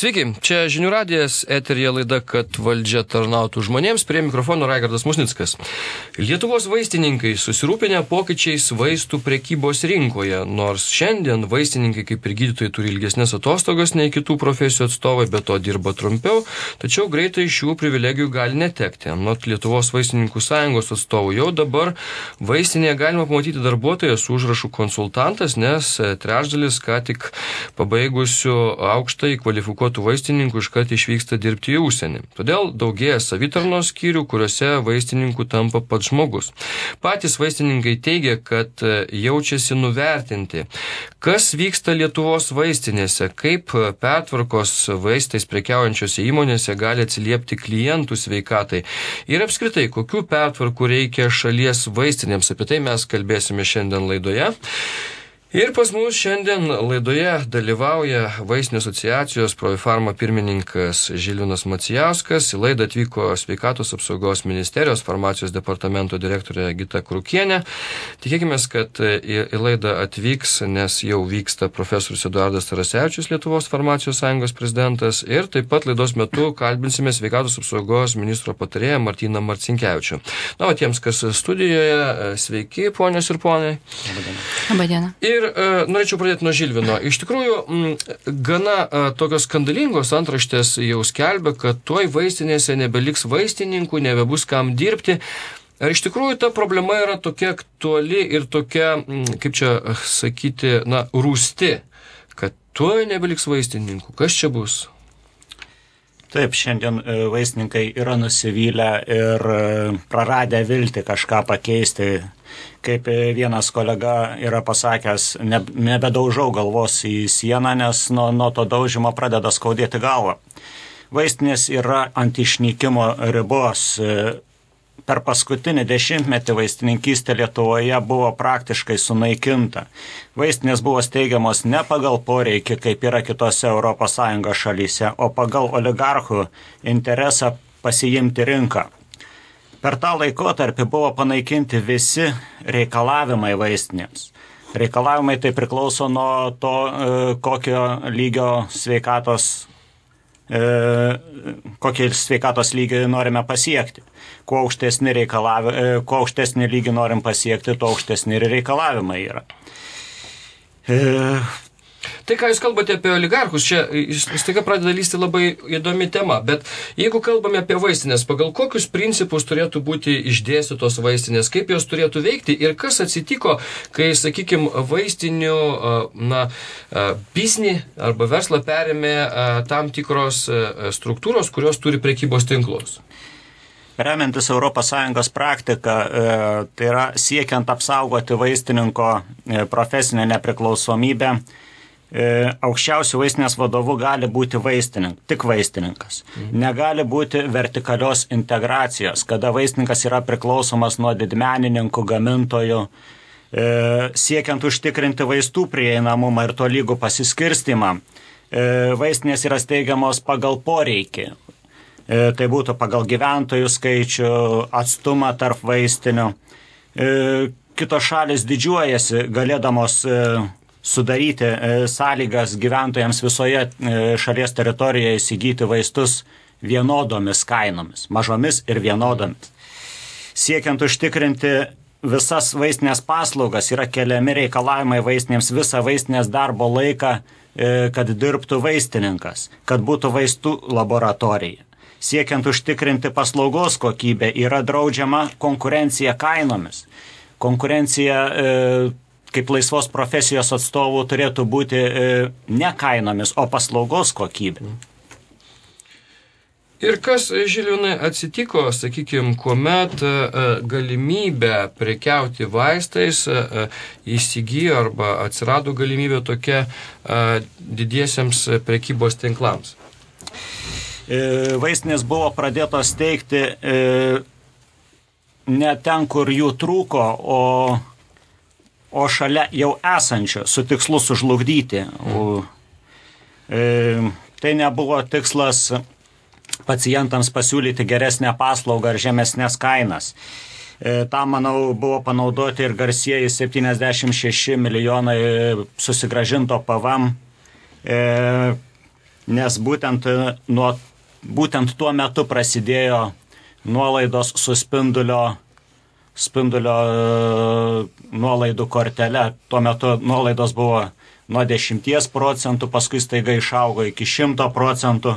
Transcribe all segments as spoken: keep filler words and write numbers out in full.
Sveiki, čia Žinių radijas, eteryje laida, kad valdžia tarnautų žmonėms, prie mikrofono Raigardas Musnickas. Lietuvos vaistininkai susirūpinę pokyčiais vaistų prekybos rinkoje, nors šiandien vaistininkai kaip ir gydytojai turi ilgesnės atostogas nei kitų profesijų atstovai, be to dirba trumpiau, tačiau greitai šių privilegijų gali netekti. Anot Lietuvos vaistininkų sąjungos atstovų jau dabar vaistinėje galima pamatyti darbuotoją su užrašu konsultantas, nes trečdalis ką tik pabaigusių aukštai kvalifikuotų vaistininkų iškart išvyksta dirbti į užsienį. Todėl daugėja savitarnos skyrių, kuriuose vaistininkų tampa pats žmogus. Patys vaistininkai teigia, kad jaučiasi nuvertinti. Kas vyksta Lietuvos vaistinėse, kaip pertvarkos vaistais prekiaujančiose įmonėse gali atsiliepti klientų sveikatai ir apskritai, kokių pertvarkų reikia šalies vaistinėms. Apie tai mes kalbėsime šiandien laidoje. Ir pas mus šiandien laidoje dalyvauja Vaistinių asociacijos Provifarma pirmininkas Žilvinas Macijauskas. Į laidą atvyko Sveikatos apsaugos ministerijos farmacijos departamento direktorė Gita Krukienė. Tikėkime, kad į, į laidą atvyks, nes jau vyksta profesorius Eduardas Tarasevičius, Lietuvos farmacijos sąjungos prezidentas. Ir taip pat laidos metu kalbinsime Sveikatos apsaugos ministro patarėją Martyną Marcinkevičių. Na, o tiems, kas studijoje, sveiki, ponios ir ponai. Labadiena. Ir Ir e, norėčiau pradėti nuo Žilvino. Iš tikrųjų, m, gana e, tokios skandalingos antraštės jau skelbia, kad tuoj vaistinėse nebeliks vaistininkų, nebebus kam dirbti. Ar iš tikrųjų ta problema yra tokia aktuali ir tokia, m, kaip čia sakyti, na, rūsti, kad tuoj nebeliks vaistininkų? Kas čia bus? Taip, šiandien vaistininkai yra nusivylę ir praradę viltį kažką pakeisti. Kaip vienas kolega yra pasakęs, ne, nebedaužau galvos į sieną, nes nuo, nuo to daužimo pradeda skaudėti galvą. Vaistinės yra ant išnykimo ribos. Per paskutinį dešimtmetį vaistininkystė Lietuvoje buvo praktiškai sunaikinta. Vaistinės buvo steigiamos ne pagal poreikį, kaip yra kitose Europos Sąjungos šalyse, o pagal oligarchų interesą pasiimti rinką. Per tą laikotarpį buvo panaikinti visi reikalavimai vaistinėms. Reikalavimai tai priklauso nuo to, kokio lygio sveikatos, kokį sveikatos lygį norime pasiekti. Kuo aukštesnį, kuo aukštesnį lygį norim pasiekti, tuo aukštesnį ir reikalavimai yra. Tai, ką jūs kalbate apie oligarchus, čia staiga pradeda lysti labai įdomi tema, bet jeigu kalbame apie vaistinės, pagal kokius principus turėtų būti išdėstytos vaistinės, kaip jos turėtų veikti ir kas atsitiko, kai, sakykime, vaistinių na, biznį arba verslą perėmė tam tikros struktūros, kurios turi prekybos tinklus? Remiantis Europos Sąjungos praktika, tai yra siekiant apsaugoti vaistininko profesinę nepriklausomybę, aukščiausių vaistinės vadovų gali būti vaistininkas, tik vaistininkas. Negali būti vertikalios integracijos, kada vaistininkas yra priklausomas nuo didmenininkų, gamintojų, siekiant užtikrinti vaistų prieinamumą ir tolygų pasiskirstimą. Vaistinės yra steigiamos pagal poreikį. Tai būtų pagal gyventojų skaičių, atstumą tarp vaistinių. Kitos šalis didžiuojasi galėdamos sudaryti sąlygas gyventojams visoje šalies teritorijoje įsigyti vaistus vienodomis kainomis, mažomis ir vienodomis. Siekiant užtikrinti visas vaistinės paslaugas, yra keliami reikalavimai vaistinėms visą vaistinės darbo laiką, kad dirbtų vaistininkas, kad būtų vaistų laboratorija. Siekiant užtikrinti paslaugos kokybę, yra draudžiama konkurencija kainomis. Konkurencija kaip laisvos profesijos atstovų turėtų būti ne kainomis, o paslaugos kokybė. Ir kas, Žilvinai, atsitiko, sakykime, kuomet galimybę prekiauti vaistais įsigijo arba atsirado galimybė tokia didiesiems prekybos tinklams? Vaistinės buvo pradėtos steigti ne ten, kur jų trūko, o, o šalia jau esančio, su tikslu sužlugdyti. O, e, tai nebuvo tikslas pacientams pasiūlyti geresnę paslaugą ar žemesnės kainas. E, tam, manau, buvo panaudoti ir garsieji septyniasdešimt šeši milijonai susigrąžinto P V M. E, nes būtent, nuo, būtent tuo metu prasidėjo nuolaidos su spindulio, spindulio nuolaidų kortele. Tuo metu nuolaidos buvo nuo dešimties procentų, paskui staiga išaugo iki šimto procentų.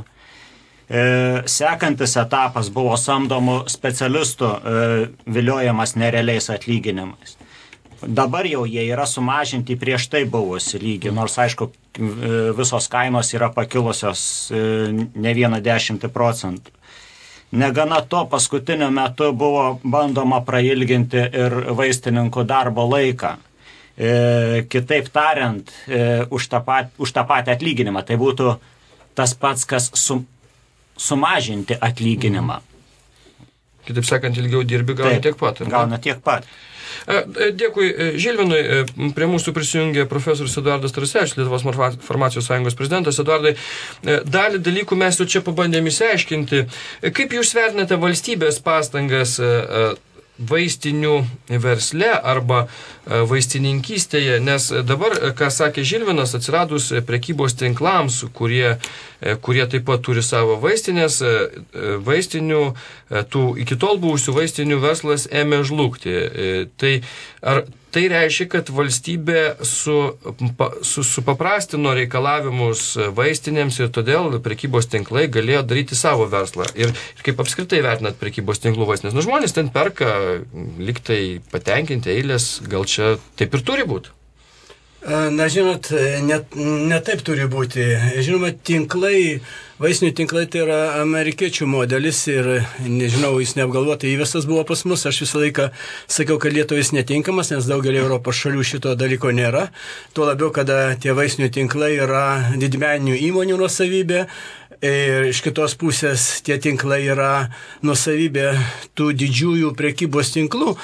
Sekantis etapas buvo samdomų specialistų viliojamas nerealiais atlyginimais. Dabar jau jie yra sumažinti prieš tai buvusi lygį, nors aišku visos kainos yra pakilusios ne vieną dešimtį procentų. Negana to, paskutiniu metu buvo bandoma prailginti ir vaistininkų darbo laiką. E, kitaip tariant, e, už, tą pat, už tą patį atlyginimą. Tai būtų tas pats, kas su, sumažinti atlyginimą. Kitaip sakant, ilgiau dirbi, gauna tiek pat. Gauna tiek pat. Dėkui Žilvinui. Prie mūsų prisijungė profesorius Eduardas Tarasevičius, Lietuvos farmacijos sąjungos prezidentas. Eduardai, dalį dalykų mes jau čia pabandėm išsiaiškinti. Kaip jūs vertinate valstybės pastangas vaistinių versle arba vaistininkystėje, nes dabar, ką sakė Žilvinas, atsiradus prekybos tinklams, kurie, kurie taip pat turi savo vaistinės, vaistinių, tų iki tol buvusių vaistinių verslas ėmė žlugti. Tai ar tai reiškia, kad valstybė su, su, supaprastino reikalavimus vaistinėms ir todėl prekybos tinklai galėjo daryti savo verslą? Ir, ir kaip apskritai vertinat prekybos tinklų vaistinės? Nu, žmonės ten perka, liktai patenkinti eilės, gal čia taip ir turi būti? Na, žinot, net, ne taip turi būti. Žinoma, tinklai, vaistinių tinklai tai yra amerikiečių modelis ir, nežinau, jis neapgalvotai įvestas buvo pas mus. Aš visą laiką sakiau, kad Lietuvos netinkamas, nes daugelį Europos šalių šito dalyko nėra. Tuo labiau, kada tie vaistinių tinklai yra didmeninių įmonių nuosavybė. Ir iš kitos pusės tie tinklai yra nuosavybė tų didžiųjų prekybos tinklų,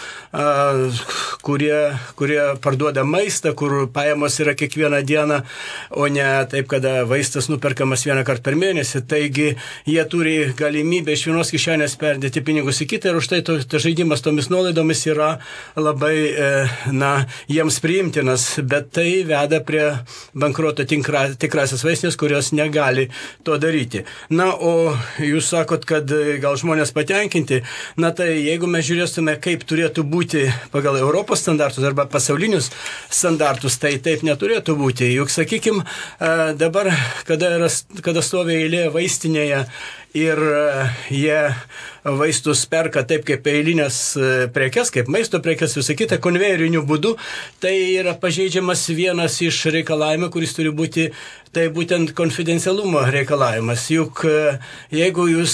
kurie, kurie parduoda maistą, kur pajamos yra kiekvieną dieną, o ne taip, kada vaistas nuperkamas vieną kartą per mėnesį. Taigi jie turi galimybę iš vienos kišenės perdėti pinigus į kitą ir už tai to, to žaidimas tomis nuolaidomis yra labai, na, jiems priimtinas, bet tai veda prie bankroto tikra, tikrasias vaistinės, kurios negali to daryti. Na, o jūs sakot, kad gal žmonės patenkinti, na tai jeigu mes žiūrėtume, kaip turėtų būti pagal Europos standartus arba pasaulinius standartus, tai taip neturėtų būti. Juk, sakykim, dabar, kada, yra, kada stovi eilė vaistinėje ir jie vaistus perka taip kaip eilinės prekes, kaip maisto prekes, visą kitą konvejeriniu būdu, tai yra pažeidžiamas vienas iš reikalavimų, kuris turi būti, tai būtent konfidencialumo reikalavimas. Juk jeigu jūs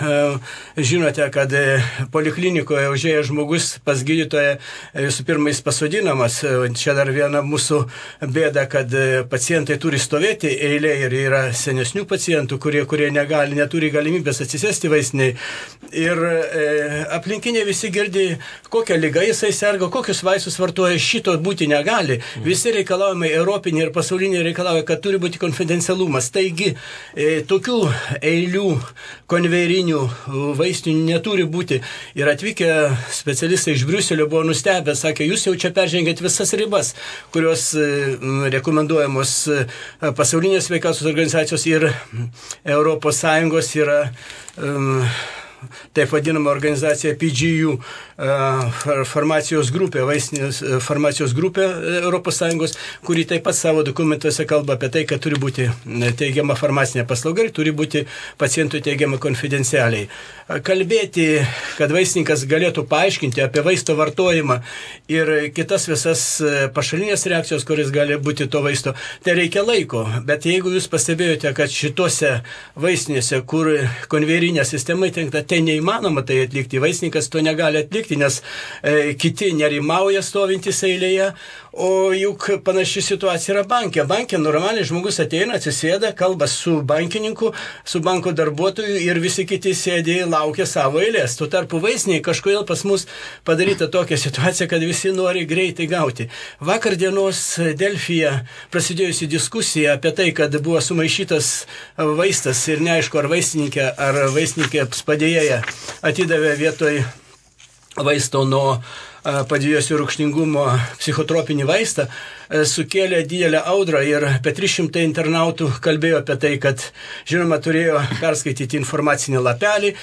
žinote, kad poliklinikoje užėjęs žmogus pas gydytoją visų pirma jis pasodinamas, čia dar viena mūsų bėda, kad pacientai turi stovėti eilė ir yra senesnių pacientų, kurie, kurie negali, neturi galimybės atsisėsti vaistiniai. Ir e, aplinkiniai visi girdi, kokią ligą jisai serga, kokius vaistus vartoja, šito būti negali. Visi reikalavimai, europiniai ir pasauliniai reikalauja, kad turi būti konfidencialumas. Taigi, e, tokių eilių konvejerinių vaistinių neturi būti. Ir atvykę specialistai iš Briuselio buvo nustebę, sakė, jūs jau čia peržengėt visas ribas, kurios e, rekomenduojamos pasaulinės sveikatos organizacijos ir Europos Sąjungos yra um, taip vadinama organizacija P G U farmacijos grupė, vaistinės farmacijos grupė Europos Sąjungos, kuri taip pat savo dokumentuose kalba apie tai, kad turi būti teigiama farmacinė paslauga ir turi būti pacientui teigiama konfidencialiai. Kalbėti, kad vaistininkas galėtų paaiškinti apie vaisto vartojimą ir kitas visas pašalinės reakcijos, kuris gali būti to vaisto, tai reikia laiko. Bet jeigu jūs pastebėjote, kad šitose vaistinėse, kur konvejerinė sistema įtengta, tai neįmanoma tai atlikti, vaistininkas to negali atlikti, nes e, kiti nerimauja stovintys eilėje, o juk panaši situacija yra bankė. Bankė normaliai žmogus ateina, atsisėda, kalba su bankininku, su banko darbuotoju ir visi kiti sėdė, laukia savo eilės. Tuo tarpu vaistiniai kažkodėl pas mus padaryta tokia situacija, kad visi nori greitai gauti. Vakar dienos Delfyje prasidėjusi diskusija apie tai, kad buvo sumaišytas vaistas ir neaišku, ar vaistininkė, ar vaistininkė padėjėja atidavė vietoj vaisto nuo padidėjusio rūgštingumo psichotropinį vaistą. sukėlė didelę audrą ir apie trys šimtai internautų kalbėjo apie tai, kad, žinoma, turėjo perskaityti informacinį lapelį.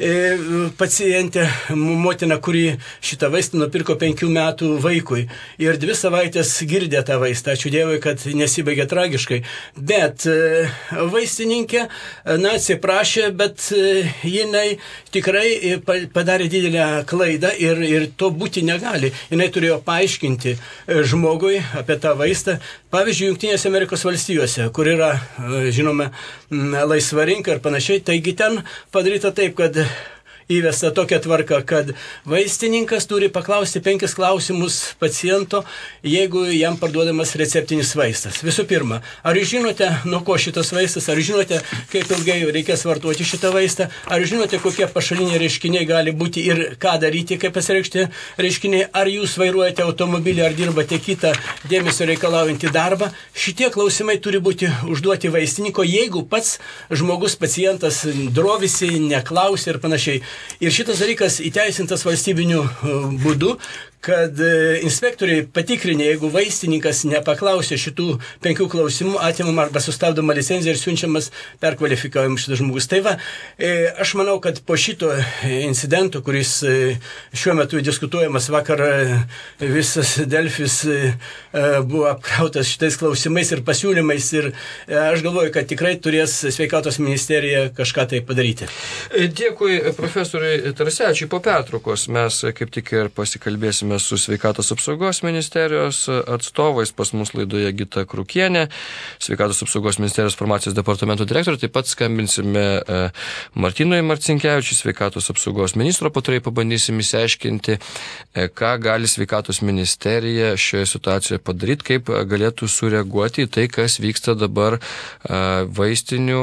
Pacientė, motina, kuri šitą vaistą nupirko penkių metų vaikui ir dvi savaitės girdė tą vaistą, ačiū Dievui, kad nesibaigė tragiškai, bet vaistininkė, na, atsiprašė, bet jinai tikrai padarė didelę klaidą ir, ir to būti negali. Jinai turėjo paaiškinti žmogui apie tą vaistą, pavyzdžiui, Jungtinėse Amerikos valstijose, kur yra, žinome, laisva rinka ir panašiai, taigi ten padaryta taip, kad įvesta tokia tvarka, kad vaistininkas turi paklausti penkis klausimus paciento, jeigu jam parduodamas receptinis vaistas. Visų pirma, ar jūs žinote, nuo ko šitas vaistas, ar žinote, kaip ilgai reikės vartoti šitą vaistą, ar žinote, kokie pašaliniai reiškiniai gali būti ir ką daryti, kaip pasireikšti reiškiniai, ar jūs vairuojate automobilį, ar dirbate kitą dėmesio reikalaujantį darbą. Šitie klausimai turi būti užduoti vaistininko, jeigu pats žmogus, pacientas drovisi, neklausia ir panašiai. Ir šitas dalykas įteisintas valstybiniu būdu, kad inspektoriai patikrinė, jeigu vaistininkas nepaklausė šitų penkių klausimų, atimama arba sustabdoma licenzija ir siunčiamas perkvalifikavimas šitas žmogus. Tai va, aš manau, kad po šito incidento, kuris šiuo metu diskutuojamas, vakar visas Delfis buvo apkrautas šitais klausimais ir pasiūlymais ir aš galvoju, kad tikrai turės sveikatos ministerija kažką tai padaryti. Dėkui profesoriui Tarasevičiui. Po pertraukos mes kaip tik ir pasikalbėsime su sveikatos apsaugos ministerijos atstovais, pas mus laidoje Gita Krukienė, sveikatos apsaugos ministerijos farmacijos departamento direktorė, taip pat skambinsime Martynui Marcinkevičiui, sveikatos apsaugos ministro patarėjui, pabandysim išsiaiškinti, ką gali sveikatos ministerija šioje situacijoje padaryti, kaip galėtų sureaguoti į tai, kas vyksta dabar vaistinių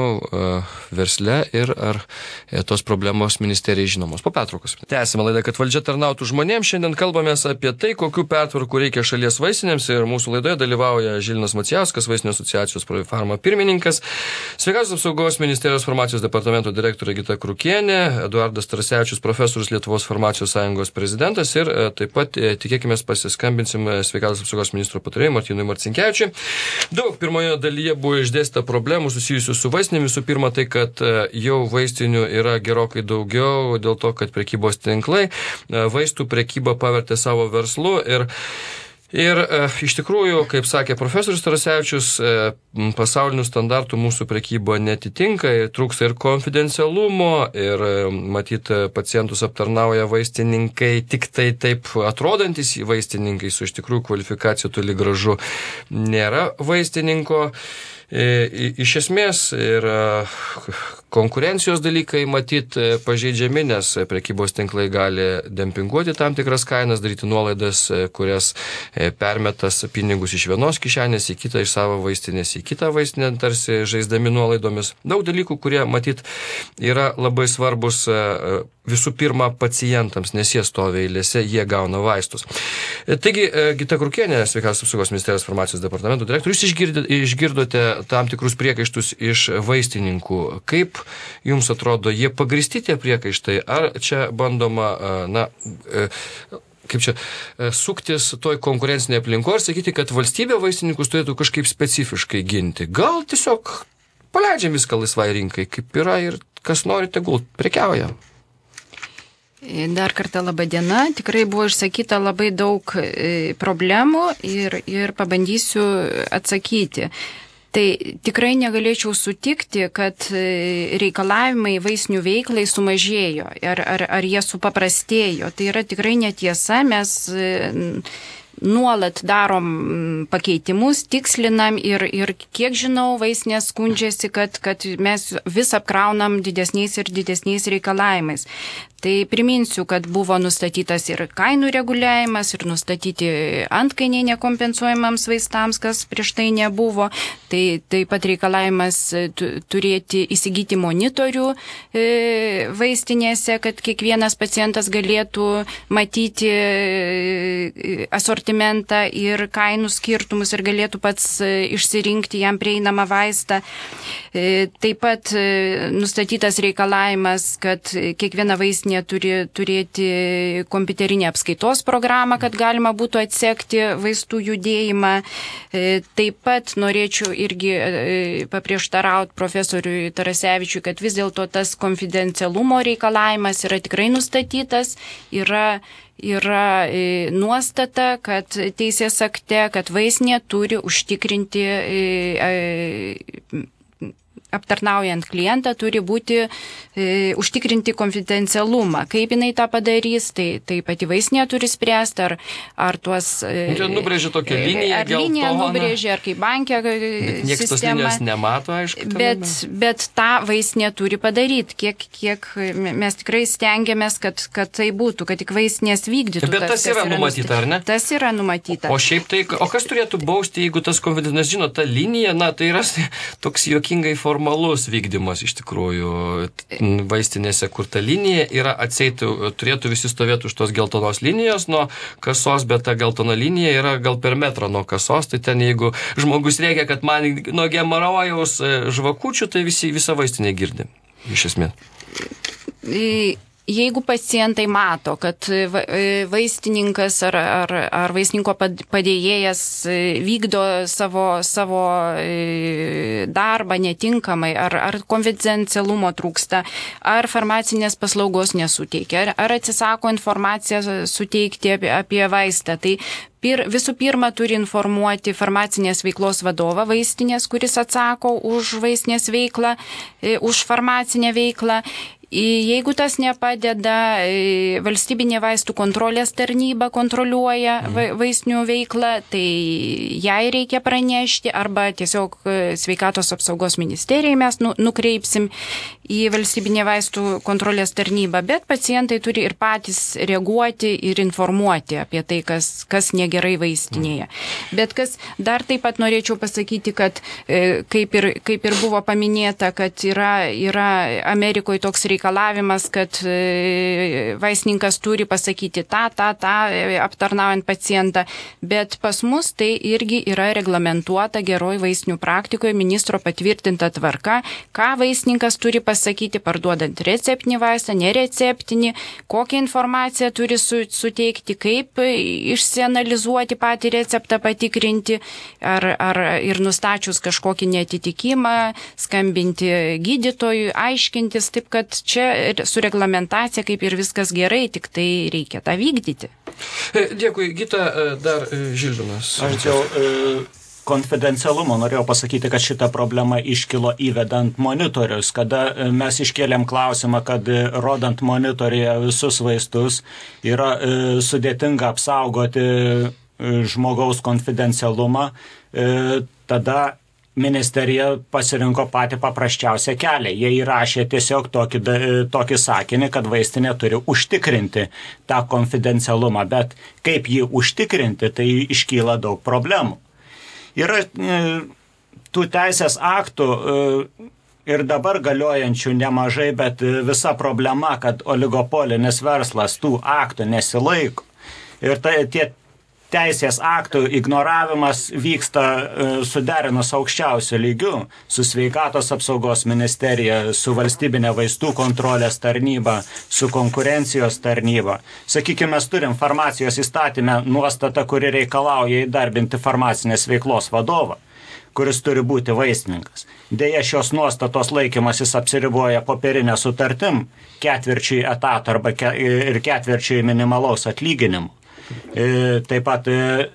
versle ir ar tos problemos ministerijai žinomos. Po pertraukos. Tęsime laidą, kad valdžia tarnautų žmonėms. Šiandien kalbamės apie tai, kokių pertvarkų reikia šalies vaistinėms ir mūsų laidoje dalyvauja Žilvinas Macijauskas, Vaistinių asociacijos Profarma pirmininkas, sveikatos apsaugos ministerijos farmacijos departamento direktorė Gita Krukienė, Eduardas Tarasevičius, profesorius Lietuvos farmacijos sąjungos prezidentas ir taip pat, tikėkime, pasiskambinsim sveikatos apsaugos ministro patarėjui Martynui Marcinkevičiui. Daug pirmoje dalyje buvo išdėstyta problemų susijusių su vaistinėmis. Visų pirma, tai, kad jau vaistinių yra gerokai daugiau dėl to, kad prekybos tinklai vaistų prekybą pavertė savo verslu ir Ir e, iš tikrųjų, kaip sakė profesorius Tarasevičius, e, pasaulinių standartų mūsų prekyba netitinka, trūksta ir konfidencialumo, ir e, matyt, pacientus aptarnauja vaistininkai, tik tai taip atrodantis vaistininkai, su iš tikrųjų kvalifikacija toli gražu nėra vaistininko. E, iš esmės ir konkurencijos dalykai matyt pažeidžiami, nes prekybos tinklai gali dempinguoti tam tikras kainas, daryti nuolaidas, kurias permetas pinigus iš vienos kišenės į kitą, iš savo vaistinės į kitą vaistinę, tarsi žaisdami nuolaidomis. Daug dalykų, kurie matyt yra labai svarbus visų pirma pacientams, nes jie stovi eilėse, jie gauna vaistus. Taigi, Gita Krukienė, sveikatos apsaugos ministerijos farmacijos departamento direktorius, jūs išgirdote tam tikrus priekaištus iš vaistininkų. Kaip jums atrodo, jie pagristi tie priekaištai, ar čia bandoma, na, kaip čia, suktis toj konkurencinėje aplinkoje ir sakyti, kad valstybė vaistininkus turėtų kažkaip specifiškai ginti? Gal tiesiog paleidžiam viską laisvai rinkai, kaip yra ir kas nori, tegul prekiauja? Dar kartą laba diena. Tikrai buvo išsakyta labai daug problemų ir, ir pabandysiu atsakyti. Tai tikrai negalėčiau sutikti, kad reikalavimai vaistinių veiklai sumažėjo ar, ar, ar jie supaprastėjo. Tai yra tikrai netiesa, mes nuolat darom pakeitimus, tikslinam ir, ir kiek žinau, vaistinės skundžiasi, kad, kad mes vis apkraunam didesniais ir didesniais reikalavimais. Tai priminsiu, kad buvo nustatytas ir kainų reguliavimas, ir nustatyti antkainiai nekompensuojamams vaistams, kas prieš tai nebuvo. Tai taip pat reikalavimas turėti, įsigyti monitorių e, vaistinėse, kad kiekvienas pacientas galėtų matyti e, asortimentą ir kainų skirtumus ir galėtų pats e, išsirinkti jam prieinamą vaistą. E, taip pat e, nustatytas reikalavimas, kad kiekviena vaistinė vaistinė turi turėti kompiuterinę apskaitos programą, kad galima būtų atsekti vaistų judėjimą. Taip pat norėčiau irgi paprieštarauti profesoriui Tarasevičiui, kad vis dėlto tas konfidencialumo reikalavimas yra tikrai nustatytas, yra Yra nuostata, kad teisės akte, kad vaistinė turi užtikrinti, aptarnaujant klientą, turi būti e, užtikrinti konfidencialumą. Kaip jinai tą padarys, tai, tai pati vaistinė turi spręsti, ar, ar tuos... E, Čia nubrėžia tokią liniją, ar liniją nubrėžia, ar kaip bankė sistema. Niekas tos linijos nemato, aišku. Bet, bet tą vaistinė turi padaryti. Kiek, kiek mes tikrai stengiamės, kad, kad tai būtų, kad tik vaistinės vykdytų. Bet tas, tas yra, yra numatyta, ar ne? Tas yra numatyta. O šiaip tai, o kas turėtų bausti, jeigu tas konfidencialumas, žinot, ta linija, na, tai yra toks juokingai formuotas. Formalus vykdymas iš tikrųjų vaistinėse, kur ta linija yra atseit, turėtų visi stovėti už tos geltonos linijos nuo kasos, bet ta geltona linija yra gal per metrą nuo kasos, tai ten jeigu žmogus reikia, kad man nuo gemarojaus žvakučių, tai visi, visa vaistinė girdi, iš esmės. Jeigu pacientai mato, kad vaistininkas ar, ar, ar vaistininko padėjėjas vykdo savo, savo darbą netinkamai, ar, ar konfidencialumo trūksta, ar farmacinės paslaugos nesuteikia, ar, ar atsisako informaciją suteikti apie, apie vaistą, tai Pir, visų pirma turi informuoti farmacinės veiklos vadovą vaistinės, kuris atsako už vaistinės veiklą, už farmacinę veiklą. Jeigu tas nepadeda, valstybinė vaistų kontrolės tarnyba kontroliuoja vaistinių veiklą, tai jai reikia pranešti arba tiesiog sveikatos apsaugos ministerijai mes nukreipsim į valstybinę vaistų kontrolės tarnybą, bet pacientai turi ir patys reaguoti ir informuoti apie tai, kas, kas negerai vaistinėje. Bet kas dar taip pat norėčiau pasakyti, kad kaip ir, kaip ir buvo paminėta, kad yra, yra Amerikoje toks reikalavimas, reikalavimas, kad vaistininkas turi pasakyti tą, tą, tą, aptarnaujant pacientą, bet pas mus tai irgi yra reglamentuota geroj vaistinių praktikoje, ministro patvirtinta tvarka, ką vaistininkas turi pasakyti, parduodant receptinį vaistą, nereceptinį, kokią informaciją turi su, suteikti, kaip išsianalizuoti patį receptą, patikrinti, ar, ar ir nustačius kažkokį neatitikimą, skambinti gydytojui, aiškintis, taip kad čia su reglamentacija kaip ir viskas gerai, tik tai reikia tą vykdyti. Dėkui, Gita, dar Žilvinas. Aš dėl e, konfidencialumo norėjau pasakyti, kad šita problema iškilo įvedant monitorius, kada mes iškėlėm klausimą, kad rodant monitorėje visus vaistus yra e, sudėtinga apsaugoti e, žmogaus konfidencialumą, e, tada ministerija pasirinko patį paprasčiausią kelią. Jie įrašė tiesiog tokį, tokį sakinį, kad vaistinė turi užtikrinti tą konfidencialumą, bet kaip jį užtikrinti, tai iškyla daug problemų. Yra e, tų teisės aktų e, ir dabar galiojančių nemažai, bet visa problema, kad oligopolinis verslas tų aktų nesilaiko. Ir tai, tie teisės aktų ignoravimas vyksta suderinus aukščiausiu lygiu su sveikatos apsaugos ministerija, su valstybinė vaistų kontrolės tarnyba, su konkurencijos tarnyba. Sakykime, mes turim farmacijos įstatyme nuostatą, kuri reikalauja įdarbinti farmacinės veiklos vadovą, kuris turi būti vaistininkas. Deja, šios nuostatos laikymasis apsiriboja popierinę sutartim, ketvirčiai etato arba ke, ir ketvirčiai minimalaus atlyginimo. Taip pat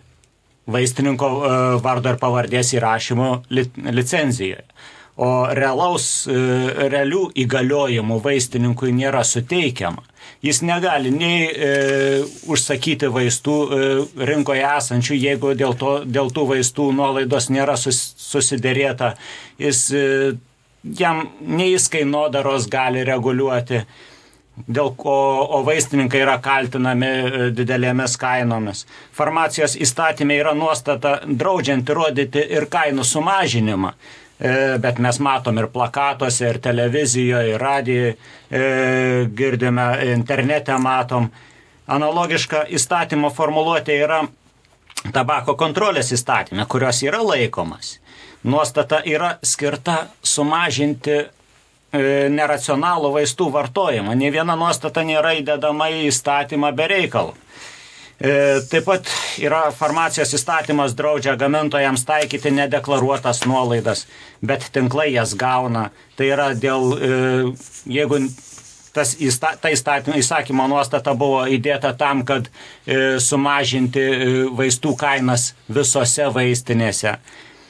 vaistininko vardo ir pavardės įrašymo licencijoje. O realaus, realių įgaliojimų vaistininkui nėra suteikiama. Jis negali nei e, užsakyti vaistų e, rinkoje esančių, jeigu dėl, to, dėl tų vaistų nuolaidos nėra sus, susiderėta. Jis, e, jam nei jis kainodaros gali reguliuoti, dėl ko o vaistininkai yra kaltinami didelėmis kainomis. Farmacijos įstatymė yra nuostata draudžianti rodyti ir kainų sumažinimą, bet mes matom ir plakatuose, ir televizijoje, ir radijoje, girdime, internete matom. Analogiška įstatymo formuluotė yra tabako kontrolės įstatyme, kurios yra laikomas. Nuostata yra skirta sumažinti neracionalų vaistų vartojimą. Nė viena nuostata nėra įdedama į įstatymą be reikalo. Taip pat yra farmacijos įstatymas draudžia gamintojams taikyti nedeklaruotas nuolaidas, bet tinklai jas gauna. Tai yra dėl, jeigu tas ta įstatymo nuostata buvo įdėta tam, kad sumažinti vaistų kainas visose vaistinėse.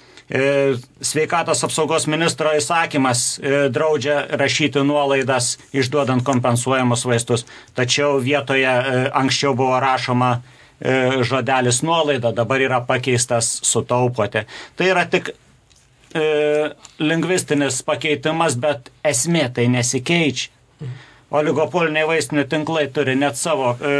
Sveikatos apsaugos ministro įsakymas draudžia rašyti nuolaidas išduodant kompensuojamus vaistus, tačiau vietoje anksčiau buvo rašoma žodelis nuolaida, dabar yra pakeistas sutaupote. Tai yra tik e, lingvistinis pakeitimas, bet esmė tai nesikeičia. Oligopoliniai vaistinių tinklai turi net savo e,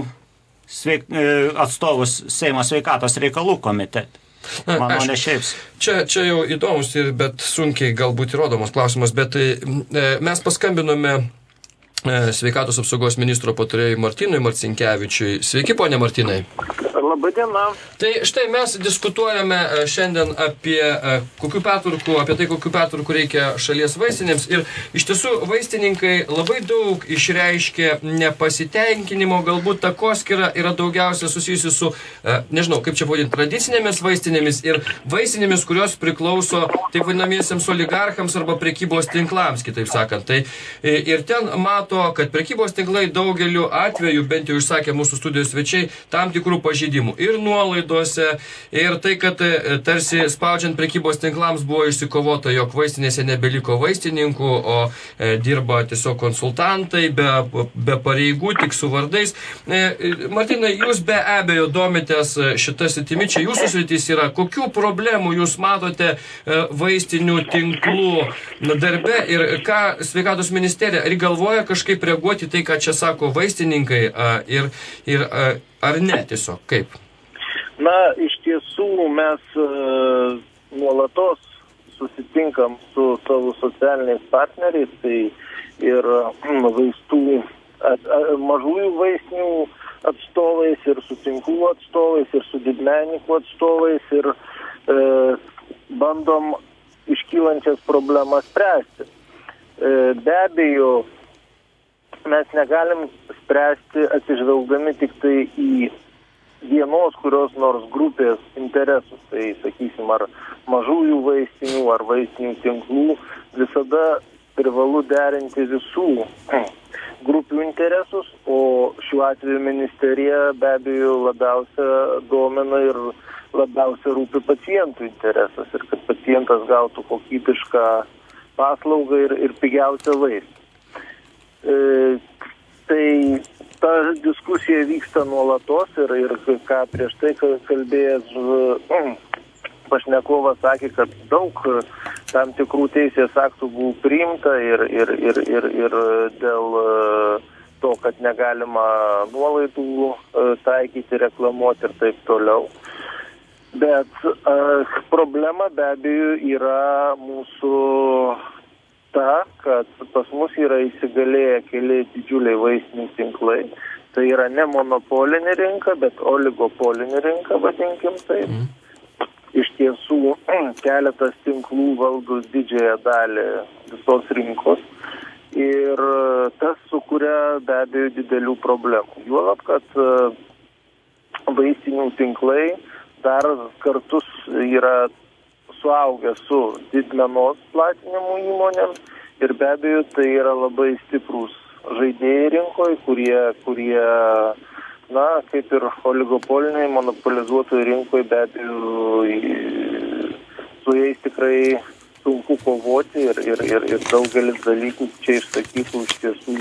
sveik, e, atstovus Seimo sveikatos reikalų komitete. Manau, ne šiaips. Čia, čia jau įdomus, bet sunkiai galbūt įrodomas klausimas, bet e, mes paskambinome e, sveikatos apsaugos ministro patarėjui Martynui Marcinkevičiui. Sveiki, ponė Martynai. Labadiena. Tai štai mes diskutuojame šiandien apie kokių pertvarkų, apie tai, kokių pertvarkų reikia šalies vaistinėms. Ir iš tiesų vaistininkai labai daug išreiškė nepasitenkinimo, galbūt takoskyra yra daugiausia susijusi su, nežinau, kaip čia pavadinti, tradicinėmis vaistinėmis ir vaistinėmis, kurios priklauso taip vadinamiesiems oligarchams arba prekybos tinklams, kitaip sakant. Tai ir ten mato, kad prekybos tinklai daugeliu atveju, bent jau išsakė mūsų studijos svečiai, tam tikrų pažeidimų. Ir nuolaidose, ir tai, kad tarsi spaudžiant prekybos tinklams buvo išsikovota, jog vaistinėse nebeliko vaistininkų, o e, dirba tiesiog konsultantai, be, be pareigų, tik su vardais. E, Martynai, jūs be abejo domitės šitą sritimi, čia jūsų sritis yra. Kokių problemų jūs matote e, vaistinių tinklų darbe ir ką sveikatos ministerija, ar galvoja kažkaip reaguoti tai, ką čia sako vaistininkai, a, ir, ir a, ar ne tiesiog, kaip? Na, iš tiesų mes uh, nuolatos susitinkam su savo socialiniais partneriais, tai ir uh, vaistų, at, at, mažųjų vaistinių atstovais, ir su tinklų atstovais, ir su didmenininkų atstovais, ir uh, bandom iškylančias problemas spręsti. Uh, be abejo, mes negalim spręsti atsižvelgdami tik tai į vienos kurios nors grupės interesus. Tai, sakysim, ar mažųjų vaistinių, ar vaistinių tinklų, visada privalu derinti visų grupių interesus, o šiuo atveju ministerija be abejo labiausia domina ir labiausia rūpi pacientų interesas ir kad pacientas gautų kokybišką paslaugą ir, ir pigiausią vaistą. E, tai ta diskusija vyksta nuolatos ir, ir ką prieš tai kalbėjęs mm, pašnekovas sakė, kad daug tam tikrų teisės aktų buvo priimta ir, ir, ir, ir, ir dėl to, kad negalima nuolaidų taikyti, reklamuoti ir taip toliau. Bet uh, problema be abejo yra mūsų ta, kad pas mus yra įsigalėję keli didžiuliai vaistinių tinklai. Tai yra ne monopolinė rinka, bet oligopolinė rinka, vadinkim taip. Mm. Iš tiesų, keletas tinklų valdo didžiąją dalį visos rinkos. Ir tas sukuria be abejo didelių problemų. Juolab, kad vaistinių tinklai dar kartus yra suaugę su didmenos platinimo įmonėm ir be abejo tai yra labai stiprūs žaidėjai rinkoje, kurie, kurie, na, kaip ir oligopoliniai, monopolizuotojai rinkoje be abejo su jais tikrai sunku kovoti ir, ir, ir, ir daugelis dalykų čia išsakytų iš tiesų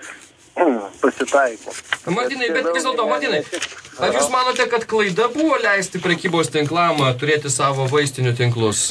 pasitaiko. Martynai, bet vis dėlto, Martynai, ar jūs manote, kad klaida buvo leisti prekybos tinklam turėti savo vaistinių tinklus?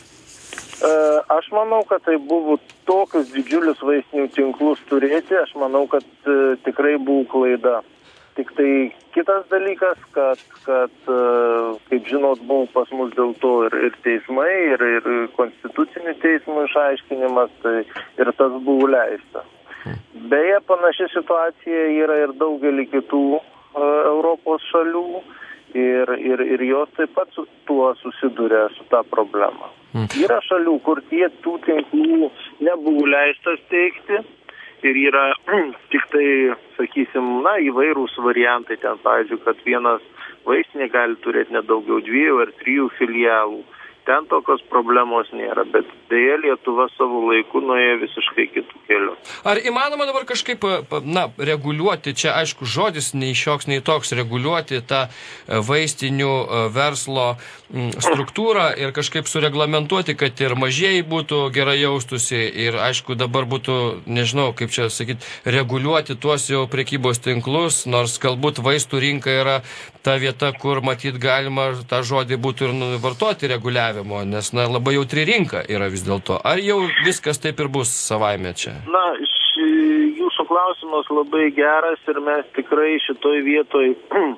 Aš manau, kad tai buvo tokius didžiulius vaistinių tinklus turėti, aš manau, kad tikrai buvo klaida. Tik tai kitas dalykas, kad, kad kaip žinot, buvo pas mus dėl to ir, ir teismai, ir, ir konstitucinių teismų išaiškinimas, tai ir tas buvo leista. Beje, panaši situacija yra ir daugelį kitų uh, Europos šalių ir, ir, ir jos taip pat su tuo susiduria, su tą problemą. Hmm. Yra šalių, kur tie tų tinklų nebuvo leistas teikti ir yra tik tai, sakysim, na, įvairūs variantai ten, pavyzdžiui, kad vienas vaistinė gali turėti nedaugiau dviejų ar trijų filialų. Ten tokios problemos nėra, bet dėja Lietuva savo laiku nuėjo visiškai kitų kelių. Ar įmanoma dabar kažkaip, na, reguliuoti, čia aišku žodis nei šioks, nei toks, reguliuoti tą vaistinių verslo struktūrą ir kažkaip sureglamentuoti, kad ir mažieji būtų gerai jaustusi ir aišku dabar būtų, nežinau, kaip čia sakyti, reguliuoti tuos jau prekybos tinklus, nors galbūt vaistų rinka yra ta vieta, kur matyt galima tą žodį būtų ir vartoti reguliavimo, nes na, labai jautri rinka yra vis dėlto. Ar jau viskas taip ir bus savaime čia? Na, ši, jūsų klausimas labai geras ir mes tikrai šitoj vietoj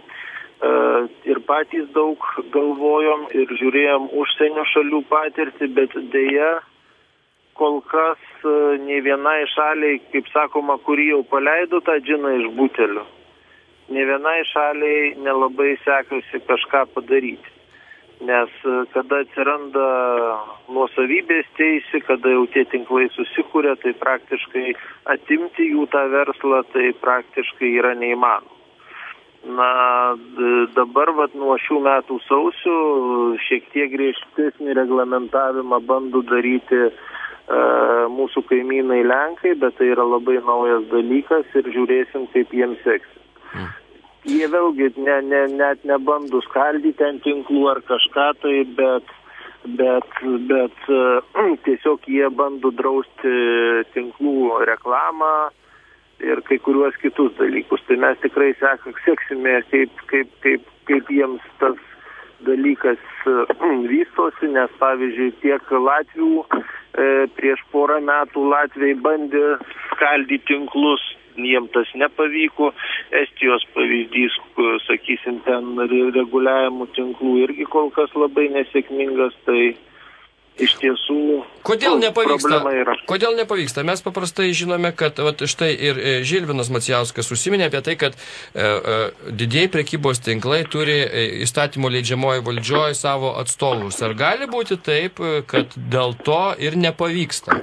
ir patys daug galvojom ir žiūrėjom užsienio šalių patirtį, bet dėja kol kas nei vienai šaliai, kaip sakoma, kuri jau paleido tą džiną iš butelio, nei vienai šaliai nelabai sekasi kažką padaryti. Nes kada atsiranda nuosavybės teisė, kada jau tie tinklai susikūrė, tai praktiškai atimti jų tą verslą, tai praktiškai yra neįmanoma. Na, dabar vat, nuo šių metų sausio šiek tiek griežtesnį reglamentavimą bando daryti e, mūsų kaimynai Lenkai, bet tai yra labai naujas dalykas ir žiūrėsim, kaip jiems seksis. Mm. Jie vėlgi ne, ne, net nebando skaldyti ant tinklų ar kažką tai, bet, bet, bet uh, tiesiog jie bando drausti tinklų reklamą ir kai kuriuos kitus dalykus. Tai mes tikrai sek, seksime, kaip, kaip, kaip, kaip jiems tas dalykas uh, vystosi, nes pavyzdžiui tiek Latvių e, prieš porą metų Latviai bandė skaldyti tinklus, jiem tas nepavyko. Estijos pavyzdys, sakysim, ten reguliavimų tinklų irgi kol kas labai nesėkmingas, tai iš tiesų kodėl nepavyksta? Problema yra. Kodėl nepavyksta? Mes paprastai žinome, kad vat, štai ir Žilvinas Macijauskas užsiminė apie tai, kad e, e, didieji prekybos tinklai turi įstatymo leidžiamoji valdžioje savo atstovus. Ar gali būti taip, kad dėl to ir nepavyksta?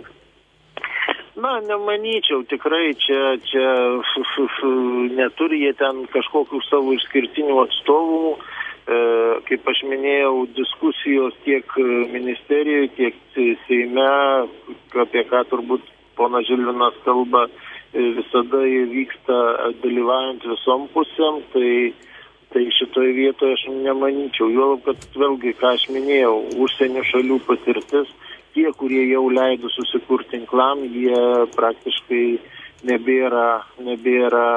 Na, nemanyčiau, tikrai čia, čia f, f, f, neturi jie ten kažkokių savo išskirtinių atstovų. E, kaip aš minėjau, diskusijos tiek ministerijoje, tiek Seime, apie ką turbūt ponas Žilvinas kalba, visada vyksta dalyvaujant visom pusėm, tai, tai šitoje vietoje aš nemanyčiau. Juolab, kad vėlgi, ką aš minėjau, užsienio šalių patirtis, tie, kurie jau leido susikurti tinklam, jie praktiškai nebėra, nebėra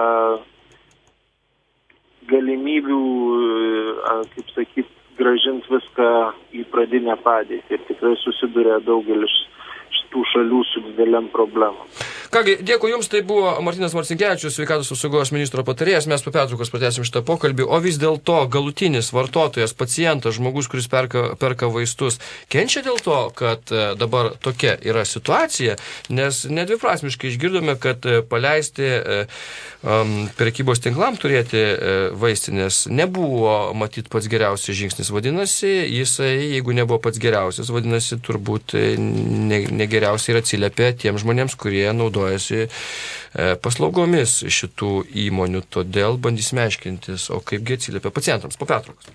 galimybių, kaip sakyt, gražinti viską į pradinę padėtį. Ir tikrai susiduria daugelis šitų šalių su dideliam problemom. Kągi, dėkui Jums, tai buvo Martynas Marcinkevičius, sveikatos apsaugos ministro patarėjas, mes po pertraukos pratęsim šitą pokalbį, o vis dėlto galutinis vartotojas, pacientas, žmogus, kuris perka, perka vaistus, kenčia dėl to, kad dabar tokia yra situacija, nes nedviprasmiškai išgirdome, kad paleisti um, prekybos tinklam turėti vaistinės nebuvo matyt pats geriausias žingsnis, vadinasi, jisai, jeigu nebuvo pats geriausias, vadinasi, turbūt ne, negeriausiai ir atsiliepia tiem žmonėms, kurie naudoja naudojasi paslaugomis šitų įmonių, todėl bandysime aiškintis, o kaipgi atsiliepia pacientams po pertraukos.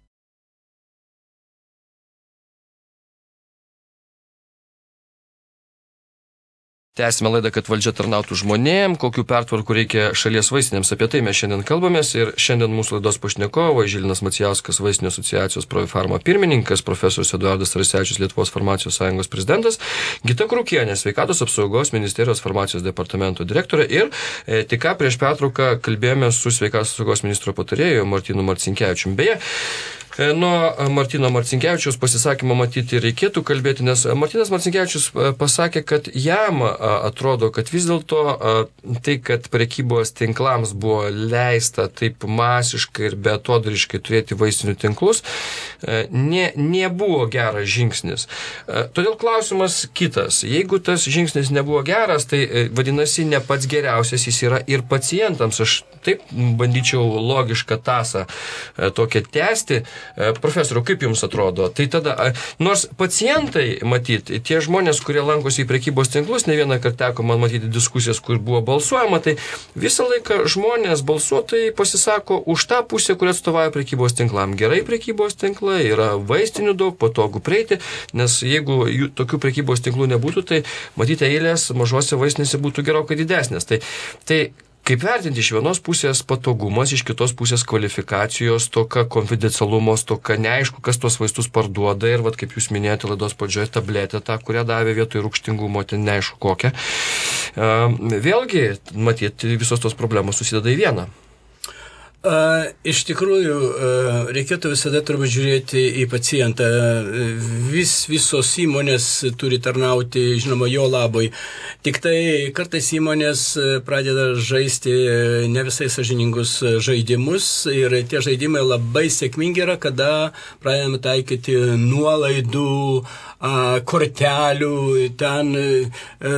Tęsime laidą, kad valdžia tarnautų žmonėm, kokių pertvarkų reikia šalies vaistinėms. Apie tai mes šiandien kalbamės ir šiandien mūsų laidos pašnekovai Žilvinas Macijauskas, Vaistinių asociacijos Profarma pirmininkas, profesorius Eduardas Tarasevičius, Lietuvos farmacijos sąjungos prezidentas, Gita Krukienė, sveikatos apsaugos ministerijos farmacijos departamento direktorė ir e, tik ką prieš pertrauką kalbėjome su sveikatos apsaugos ministro patarėju Martynu Marcinkevičiumi. Beje, Nuo Martyno Marcinkevičiaus pasisakymo matyti reikėtų kalbėti, nes Martynas Marcinkevičius pasakė, kad jam atrodo, kad vis dėlto tai, kad prekybos tinklams buvo leista taip masiškai ir beatodariškai turėti vaistinių tinklus, ne, nebuvo geras žingsnis. Todėl klausimas kitas. Jeigu tas žingsnis nebuvo geras, tai vadinasi ne pats geriausias jis yra ir pacientams. Aš taip bandyčiau logišką tasą tokią tęsti. Profesoriau, kaip jums atrodo? Tai tada, nors pacientai, matyt, tie žmonės, kurie lankosi į prekybos tinklus, ne vieną kartą teko man matyti diskusijas, kur buvo balsuojama, tai visą laiką žmonės balsuotojai pasisako už tą pusę, kuri atstovauja prekybos tinklam. Gerai prekybos tinklai, yra vaistinių daug, patogu prieiti, nes jeigu jų, tokių prekybos tinklų nebūtų, tai matyti eilės mažose vaistinėse būtų gerokai didesnės. Tai, tai kaip vertinti iš vienos pusės patogumas, iš kitos pusės kvalifikacijos, toka konfidencialumo, toka neaišku, kas tuos vaistus parduoda ir, vat, kaip jūs minėjote laidos pradžioje, tabletę tą, kurią davė vietoj rūgštingumo, ten neaišku kokią. Vėlgi, matyt, visos tos problemos susideda į vieną. A, iš tikrųjų, a, reikėtų visada turbūt žiūrėti į pacientą. Vis, visos įmonės turi tarnauti, žinoma, jo labui. Tik tai kartais įmonės pradeda žaisti ne visai sąžiningus žaidimus ir tie žaidimai labai sėkmingi yra, kada pradedame taikyti nuolaidų, a, kortelių, ten a,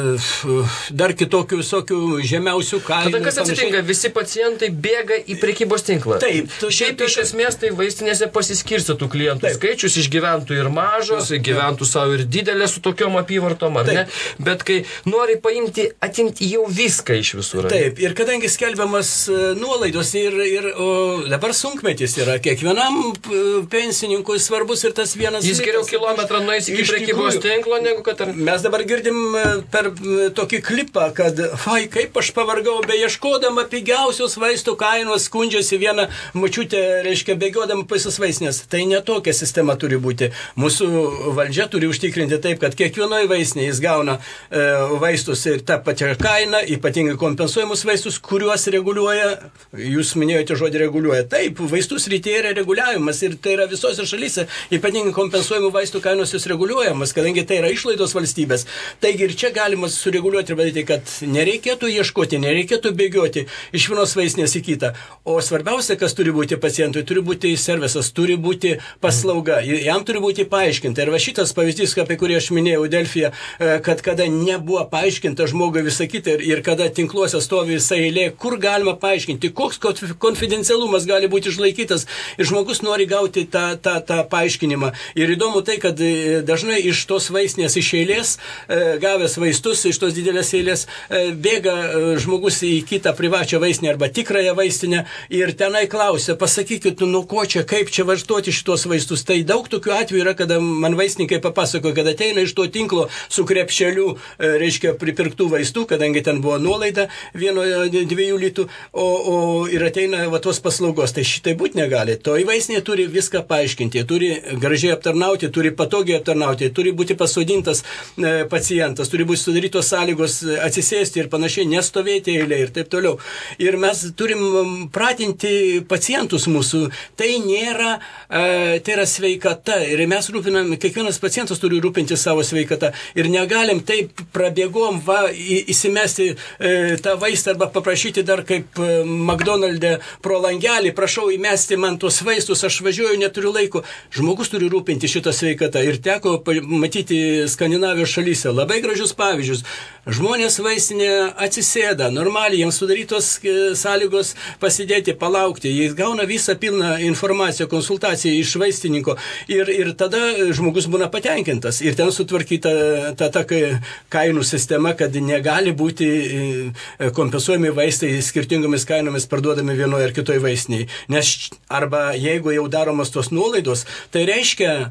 dar kitokių visokių žemiausių kainų. Tada kas atsitinka? Visi pacientai bėga į prekybos tinklą. Taip, tu, šiaip tu, iš esmės tai vaistinėse pasiskirstytų klientų taip. Skaičius, iš gyventų ir mažos, taip. Gyventų savo ir didelė su tokiom apyvartom, ar taip. Ne? Bet kai nori paimti, atimti jau viską iš visur. Taip, ir kadangi skelbiamas nuolaidos ir, ir o, dabar sunkmetis yra, kiekvienam pensininkui svarbus ir tas vienas... Jis geriau kilometrą nueis iki prekybos tinklo, negu kad... Ar... Mes dabar girdim per tokį klipą, kad fai, kaip aš pavargau, beieškodama pigiausios vaistų kainos, skundžiasi vieną mačiutę, reiškia, bėgiodama paisas vaistinės. Tai ne tokia sistema turi būti. Mūsų valdžia turi užtikrinti taip, kad kiekvienoje vaistinėje jis gauna e, vaistus ir tą pačią kainą, ypatingai kompensuojamus vaistus, kuriuos reguliuoja, jūs minėjote žodį reguliuoja. Taip, vaistų srityje yra reguliavimas ir tai yra visose šalyse, ypatingai kompensuojamų vaistų kainos jūs reguliuojamas, kadangi tai yra išlaidos valstybės. Taigi ir čia galima sureguliuoti ir vadyti, kad nereikėtų ieškoti, nereikėtų bėgioti iš vienos vaistinės į kitą. O svarbiausia, kas turi būti pacientui, turi būti servisas, turi būti paslauga, jam turi būti paaiškinta. Ir va šitas pavyzdys, apie kurį aš minėjau Delfyje, kad kada nebuvo paaiškinta žmogui visą kitą ir, ir kada tinkluose stovi visą eilė, kur galima paaiškinti, koks konfidencialumas gali būti išlaikytas ir žmogus nori gauti tą, tą, tą paaiškinimą. Ir įdomu tai, kad dažnai iš tos vaistinės iš eilės, gavęs vaistus, iš tos didelės eilės, bėga žmogus į kitą privačią vaistinę arba tikrąją vaistinę ir tenai klausia, pasakykit, nu ko čia, kaip čia vartoti šitos vaistus. Tai daug tokių atvejų yra, kada man vaistininkai papasakoja, kad ateina iš to tinklo su krepšeliu, reiškia, pripirktų vaistų, kadangi ten buvo nuolaida vieno, dviejų litų, o, o ir ateina va tos paslaugos. Tai šitai būti negali. To į vaistinė turi viską paaiškinti, turi gražiai aptarnauti, turi patogiai aptarnauti, turi būti pasodintas e, pacientas, turi būti sudarytos sąlygos atsisėsti ir panašiai, nestovėti eilė ir taip toliau. Ir mes turim pratinti pacientus mūsų, tai nėra, e, tai yra sveikata ir mes rūpinam, kiekvienas pacientas turi rūpinti savo sveikatą ir negalim taip prabėgom va, į, įsimesti e, tą vaistą arba paprašyti dar kaip e, McDonald'e pro langelį, prašau įmesti man tuos vaistus, aš važiuoju, neturiu laiko. Žmogus turi rūpinti šitą sveikatą ir teko matyti Skandinavijos šalyse labai gražius pavyzdžius. Žmonės vaistinė atsisėda, normaliai jiems sudarytos sąlygos pasidėti, palaukti, jis gauna visą pilną informaciją, konsultaciją iš vaistininko ir, ir tada žmogus būna patenkintas ir ten sutvarkyta ta, ta kainų sistema, kad negali būti kompensuojami vaistai skirtingomis kainomis parduodami vienoje ar kitoje vaistinėje, nes arba jeigu jau daromos tos nuolaidos, tai reiškia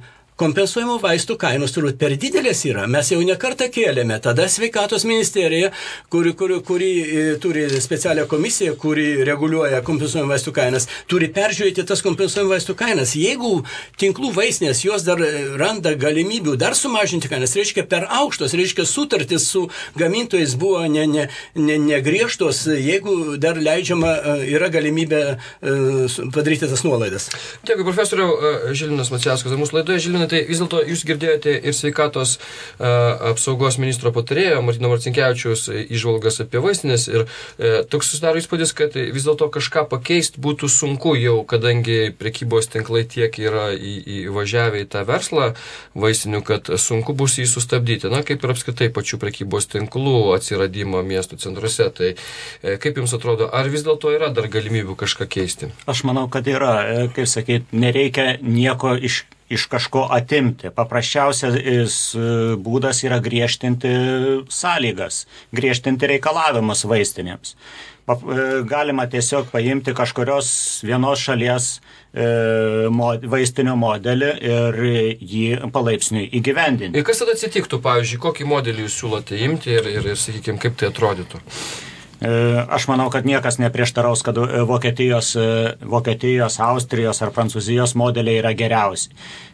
kompensuojamų vaistų kainos turbūt per didelės yra. Mes jau nekartą kėlėme. Tada sveikatos ministerija, kuri, kuri, kuri turi specialią komisiją, kuri reguliuoja kompensuojamų vaistų kainas, turi peržiūrėti tas kompensuojamų vaistų kainas. Jeigu tinklų vaistinės jos dar randa galimybių dar sumažinti kainas, reiškia per aukštos, reiškia sutartis su gamintojais buvo ne, ne, ne, ne griežtos, jeigu dar leidžiama yra galimybė padaryti tas nuolaidas. Dėkui, profesoriau. Žilvinas Macijauskas mūsų laidoje. Žilvinai, tai vis dėlto jūs girdėjote ir sveikatos uh, apsaugos ministro patarėjo Martyno Marcinkevičiaus įžvalgas apie vaistinės ir uh, toks susidaro įspūdis, kad vis dėlto kažką pakeisti būtų sunku jau, kadangi prekybos tinklai tiek yra į, įvažiavę į tą verslą vaistinių, kad sunku bus jį sustabdyti. Na, kaip ir apskritai pačių prekybos tinklų atsiradimą miestų centruose. Tai uh, kaip jums atrodo, ar vis dėlto yra dar galimybių kažką keisti? Aš manau, kad yra, kaip sakyt, nereikia nieko iš, iš kažko atimti. Paprasčiausias būdas yra griežtinti sąlygas, griežtinti reikalavimus vaistinėms. Galima tiesiog paimti kažkurios vienos šalies e, mod, vaistinio modelį ir jį palaipsniui įgyvendinti. Ir kas tada atsitiktų, pavyzdžiui, kokį modelį jūs siūlote imti ir, ir, ir sakykime, kaip tai atrodytų? Aš manau, kad niekas neprieštaraus, kad Vokietijos, Vokietijos, Austrijos ar Prancūzijos modeliai yra geriausi.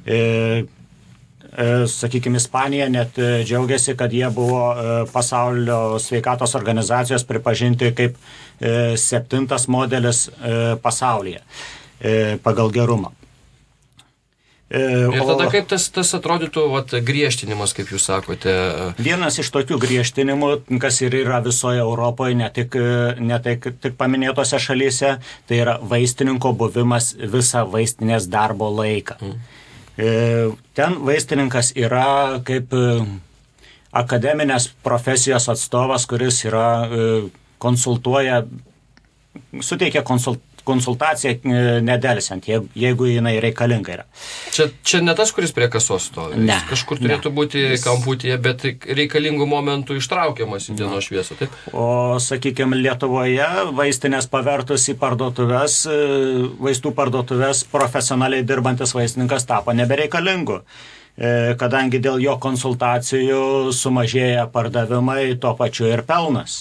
Sakykime, Ispanija net džiaugiasi, kad jie buvo pasaulio sveikatos organizacijos pripažinti kaip septintas modelis pasaulyje pagal gerumą. Ir tada kaip tas, tas atrodytų vat, griežtinimas, kaip jūs sakote? Vienas iš tokių griežtinimų, kas ir yra visoje Europoje, ne tik, ne tik, tik paminėtose šalyse, tai yra vaistininko buvimas visą vaistinės darbo laiką. Mm. Ten vaistininkas yra kaip akademinės profesijos atstovas, kuris yra konsultuoja, suteikia konsultaciją. konsultacija nedelsiant, jeigu jinai reikalinga yra. Čia, čia ne tas, kuris prie kasos stovi. Ne. Kažkur turėtų ne. būti kamputyje, bet reikalingų momentų ištraukiamas į dienos šviesą. Taip? O, sakykime, Lietuvoje vaistinės pavertus į parduotuvės, vaistų parduotuvės profesionaliai dirbantis vaistininkas tapo nebereikalingu, kadangi dėl jo konsultacijų sumažėja pardavimai, tuo pačiu ir pelnas.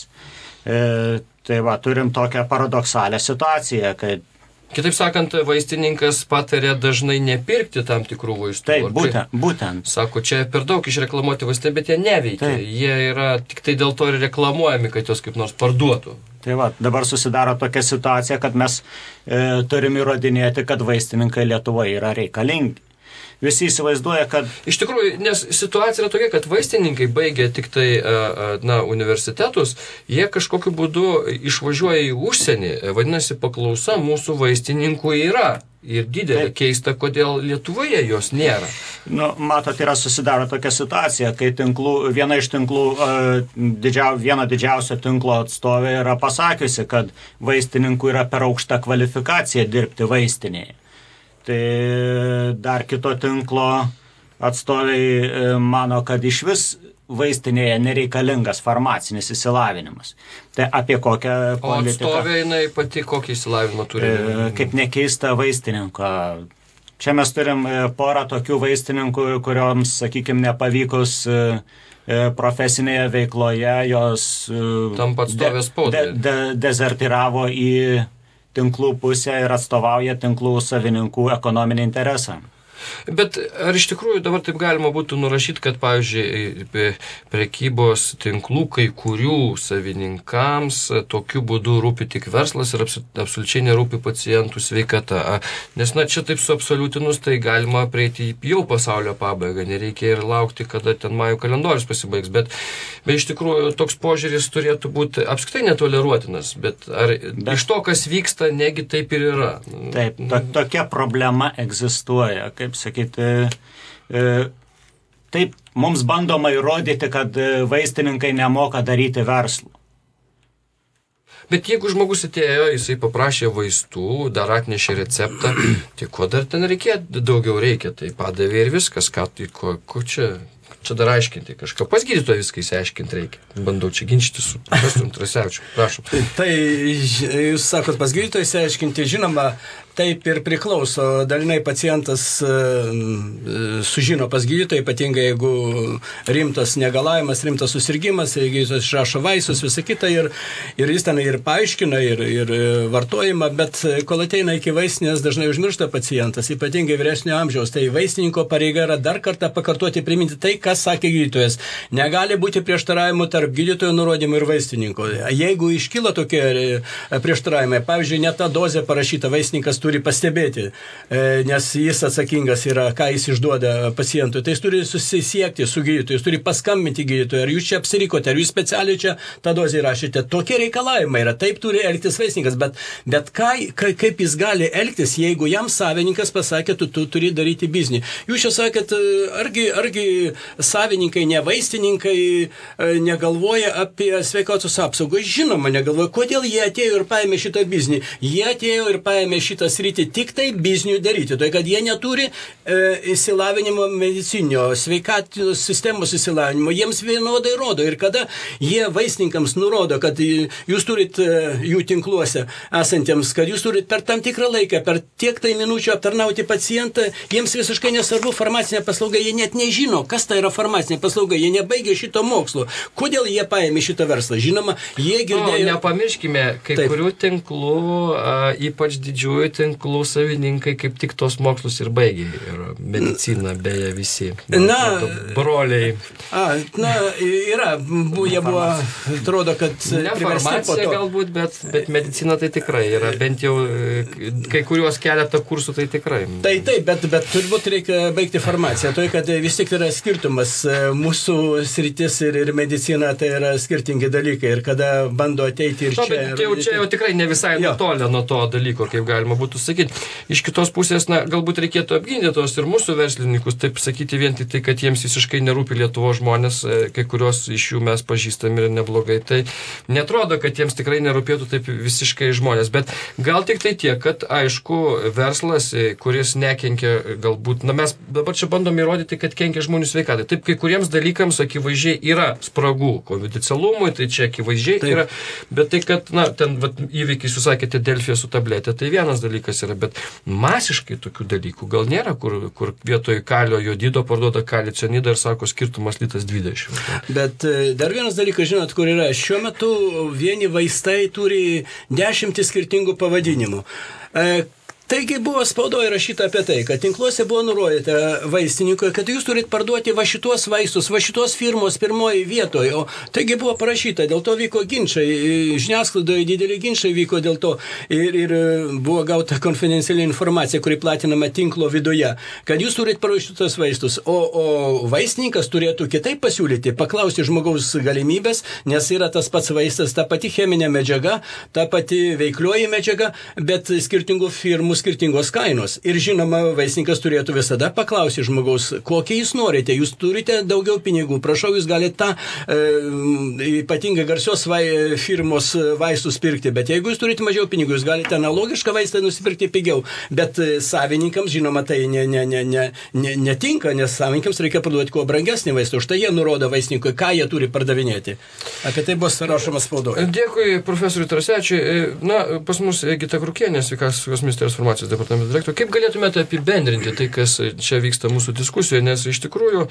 Tai va, turim tokią paradoksalią situaciją, kad... Kitaip sakant, vaistininkas patarė dažnai nepirkti tam tikrų vaistų. Taip, būtent, būtent. Sako, čia per daug išreklamuoti vaistai, bet jie neveikia. Taip. Jie yra tik tai dėl to ir reklamuojami, kad jos kaip nors parduotų. Tai va, dabar susidaro tokia situacija, kad mes e, turim įrodinėti, kad vaistininkai Lietuvoje yra reikalingi. Visi įsivaizduoja, kad... Iš tikrųjų, nes situacija yra tokia, kad vaistininkai baigia tik tai na, universitetus, jie kažkokiu būdu išvažiuoja į užsienį, vadinasi, paklausa mūsų vaistininkų yra. Ir didelė. Taip. Keista, kodėl Lietuvoje jos nėra. Nu, matot, yra susidaro tokia situacija, kai tinklų, viena iš tinklų, didžiau, viena didžiausio tinklo atstovė yra pasakiusi, kad vaistininkų yra per aukšta kvalifikacija dirbti vaistinėje. Tai dar kito tinklo atstovai mano, kad iš vis vaistinėje nereikalingas farmacinis įsilavinimas. Tai apie kokią politiką... O atstovė jinai pati kokį įsilavinimą turi? Kaip nekeista vaistininko. Čia mes turim porą tokių vaistininkų, kurioms, sakykime, nepavykus profesinėje veikloje, jos tampa atstovės spaudai. De, de, dezertiravo į tinklų pusę ir atstovauja tinklų savininkų ekonominį interesą. Bet ar iš tikrųjų dabar taip galima būtų nurašyti, kad, pavyzdžiui, prekybos tinklų kai kurių savininkams tokiu būdu rūpi tik verslas ir absoliučiai nerūpi pacientų sveikata? Nes, na, čia taip suabsoliutinus, tai galima prieiti jau pasaulio pabaigą, nereikia ir laukti, kada ten majų kalendorius pasibaigs. Bet, bet iš tikrųjų toks požiūris turėtų būti apskritai netoleruotinas. Bet ar bet, iš to, kas vyksta, negi taip ir yra? Taip, to, tokia problema egzistuoja. Kaip sakyti, e, taip mums bandoma įrodyti, kad vaistininkai nemoka daryti verslo. Bet jeigu žmogus atėjo, jisai paprašė vaistų, dar atnešė receptą, tai ko dar ten reikia, daugiau reikia, tai padavė ir viskas, ką, tai ko, ko čia, čia dar aiškinti kažką. Pas gydytoją viską įsiaiškinti reikia. Bandau čia ginčyti su profesorium Trasevičiu. Prašom. Tai jūs sakot, pas gydytoją įsiaiškinti, žinoma, taip ir priklauso. Dažnai pacientas sužino pas gydytoją, ypatingai jeigu rimtas negalavimas, rimtas susirgymas, jeigu jis išrašo vaistus, visą kitą, ir, ir jis ten ir paaiškina, ir, ir vartojimą, bet kol ateina iki vaistinės, dažnai užmiršta pacientas, ypatingai vyresnio amžiaus. Tai vaistininko pareiga yra dar kartą pakartoti, priminti tai, kas sakė gydytojas. Negali būti prieštaravimų tarp gydytojo nurodymų ir vaistininko. Jeigu iškyla tokie prieštaravimai, pavyzdžiui, ne ta dozė parašyta, vaistininkas turi pastebėti, nes jis atsakingas yra, ką jis išduoda pacientui. Tai jis turi susisiekti su gydytoju, jis turi paskambinti gydytojui, ar jūs čia apsirikote, ar jūs specialiai čia tą dozę įrašėte. Tokie reikalavimai yra, taip turi elgtis vaistininkas, bet, bet ką, kaip jis gali elgtis, jeigu jam savininkas pasakė, tu, tu turi daryti biznį. Jūs čia sakėt, argi, argi savininkai, ne vaistininkai negalvoja apie sveikatos apsaugą? Žinoma, negalvoja. Kodėl jie atėjo ir paėmė šitą biznį? Jie atėjo ir paėmė šitą sritį tik tai biznių daryti. Tai, kad jie neturi e, įsilavinimo medicinio, sveikatos sistemos įsilavinimo, jiems vienodai rodo. Ir kada jie vaistininkams nurodo, kad jūs turit e, jų tinkluose esantiems, kad jūs turit per tam tikrą laiką, per tiek tai minučių aptarnauti pacientą, jiems visiškai nesvarbu farmacinė paslauga, jie net nežino, kas tai yra farmacinė paslauga, jie nebaigė šito mokslo. Kodėl jie paėmė šitą verslą? Žinoma, jie girdėjo... O, nepamirškime, kai Taip. kurių tinklų, a, ypač didžiųjų tinklų savininkai, kaip tik tos mokslus ir baigė. Ir medicina, beje, visi. Na, broliai. A, na, yra, jie buvo, atrodo, kad... Ne farmacija galbūt, bet, bet medicina tai tikrai yra, bent jau kai kuriuos keletą kursų tai tikrai. Tai taip, bet, bet turbūt reikia baigti farmaciją. Tai, kad vis tik yra skirtumas. Mūsų sritis ir, ir medicina tai yra skirtingi dalykai. Ir kada bando ateiti ir no, čia... Tai jau čia jau tikrai ne visai nutolę nuo to dalyko, kaip galima būtų sakyti. Iš kitos pusės, na, galbūt reikėtų apginti tos ir mūsų verslininkus, taip sakyti vien tik tai, kad jiems visiškai nerūpi Lietuvos žmonės, kai kurios iš jų mes pažįstami ir neblogai. Tai netrodo, kad jiems tikrai nerūpėtų taip visiškai žmonės. Bet gal tik tai tiek, kad aišku, verslas, kuris nekenkia galbūt, na mes dabar čia bandom įrodyti, kad kenkia žmonių sveikatai. Taip, kai kuriems dalykams akivaizdžiai yra spragų, konfidencialumui, tai čia akivaizdžiai Taip. yra, bet tai, kad, na, ten vat, įvykis, jūs sakėte, Delfija su tabletė, tai vienas dalykas yra, bet masiškai tokių dalykų gal nėra, kur, kur vietoj kalio jodido parduoda kalio cianidą ir sako skirtumas litas dvidešimt. Bet dar vienas dalykas, žinot, kur yra, šiuo metu vieni vaistai turi dešimtis skirtingų pavadinimų. E, Taigi buvo spaudoje rašyta apie tai, kad tinkluose buvo nurodyta vaistininkui, kad jūs turit parduoti va šitos vaistus, va šitos firmos pirmoji vietoje. O taigi buvo parašyta, dėl to vyko ginčiai, žiniasklaidoje dideli ginčiai vyko dėl to ir, ir buvo gauta konfidenciali informacija, kuri platinama tinklo viduje, kad jūs turit parduoti šitos vaistus, o, o vaistininkas turėtų kitaip pasiūlyti, paklausti žmogaus galimybės, nes yra tas pats vaistas, ta pati cheminė medžiaga, ta pati veiklioji medžiaga, bet skirtingų firmų skirtingos kainos. Ir žinoma, vaistininkas turėtų visada paklausyti žmogaus, kokie jūs norite. Jūs turite daugiau pinigų. Prašau, jūs galite tą e, ypatingai garsios vai, firmos vaistus pirkti. Bet jeigu jūs turite mažiau pinigų, jūs galite analogišką vaistą nusipirkti pigiau. Bet e, savininkams, žinoma, tai ne, ne, ne, ne, ne, netinka, nes savininkams reikia parduoti kuo brangesnį vaistą. Už tai jie nurodo vaistininkui, ką jie turi pardavinėti. Apie tai bus rašoma spaudoje. Dėkui profesoriui Tarasevičiui. Na, pas mus Gita Krukienė, sveikatos ministerijos farmacijos departamento direktorė. Kaip galėtumėte apibendrinti tai, kas čia vyksta mūsų diskusijoje, nes iš tikrųjų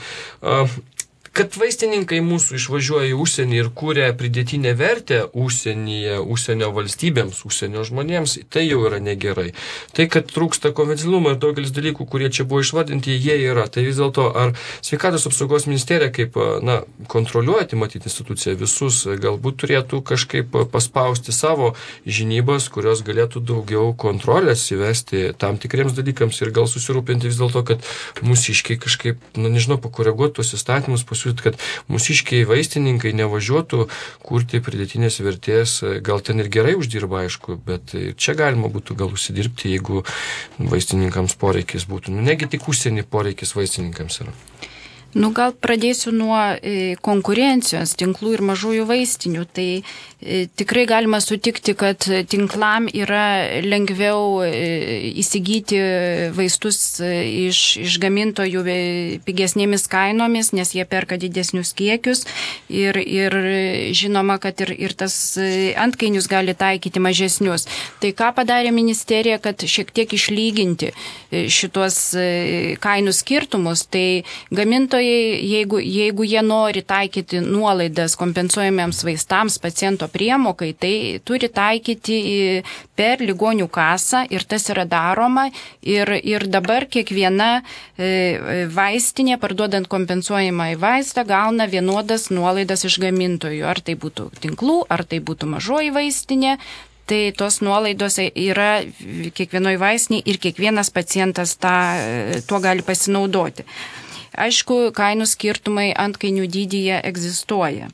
kad vaistininkai mūsų išvažiuoja į užsienį ir kūrė pridėtinę vertę užsienyje, užsienio valstybėms, užsienio žmonėms, tai jau yra negerai. Tai, kad trūksta konfidencialumo ir daugelis dalykų, kurie čia buvo išvardinti, jie yra. Tai vis dėlto, ar sveikatos apsaugos ministerija, kaip, na, kontroliuoti, matyti instituciją visus, galbūt turėtų kažkaip paspausti savo žinybas, kurios galėtų daugiau kontrolės įvesti tam tikriems dalykams ir gal susirūpinti vis dėlto, kad mūsiškiai kažkaip, na, nežinau, pakoreguoti tos įstatymus, pasiūlyti, kad mūsiškiai vaistininkai nevažiuotų kurti pridėtinės vertės, gal ten ir gerai uždirba, aišku, bet čia galima būtų gal užsidirbti, jeigu vaistininkams poreikis būtų. Nu, negi tik užsienį poreikis vaistininkams yra. Nu, gal pradėsiu nuo konkurencijos tinklų ir mažųjų vaistinių. Tai tikrai galima sutikti, kad tinklam yra lengviau įsigyti vaistus iš, iš gamintojų pigesnėmis kainomis, nes jie perka didesnius kiekius ir, ir žinoma, kad ir, ir tas antkainius gali taikyti mažesnius. Tai ką padarė ministerija, kad šiek tiek išlyginti šitos kainų skirtumus, tai gamintojai, jeigu, jeigu jie nori taikyti nuolaidas kompensuojamiems vaistams paciento priemokai, tai turi taikyti per ligonių kasą ir tas yra daroma ir, ir dabar kiekviena vaistinė, parduodant kompensuojamą vaistą, gauna vienodas nuolaidas iš gamintojų, ar tai būtų tinklų, ar tai būtų mažoji vaistinė. Tai tos nuolaidos yra kiekvienoj vaistinėje ir kiekvienas pacientas tą, tuo gali pasinaudoti. Aišku, kainų skirtumai antkainių dydyje egzistuoja.